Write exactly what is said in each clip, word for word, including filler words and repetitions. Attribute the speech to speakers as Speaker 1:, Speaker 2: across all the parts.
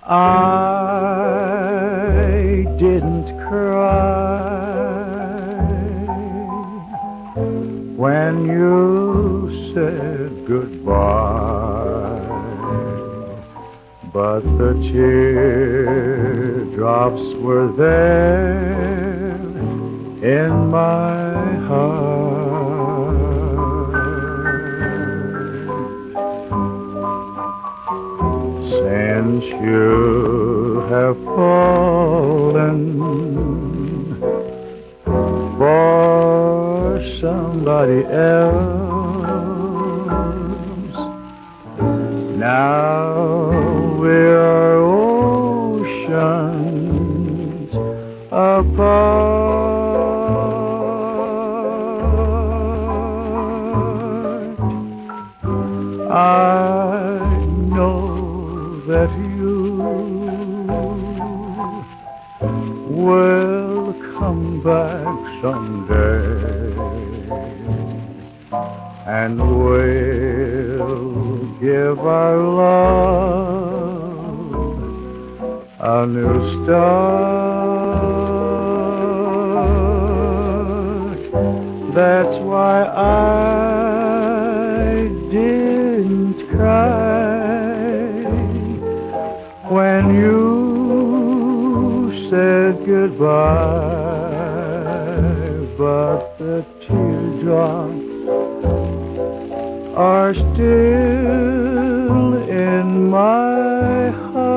Speaker 1: I didn't cry when you said goodbye, but the teardrops were there in my heart. Since you have fallen for somebody else, now we're oceans apart. I know that you will come back someday, and we'll give our love a new start. That's why I didn't cry when you said goodbye, but the teardrops are still in my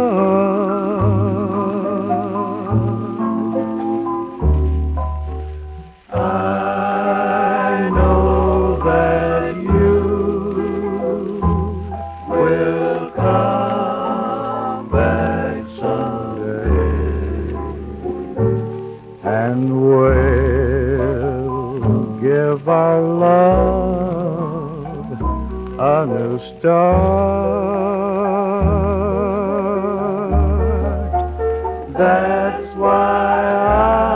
Speaker 1: heart. I know that you will come back someday, and we'll give our love a new start. That's why I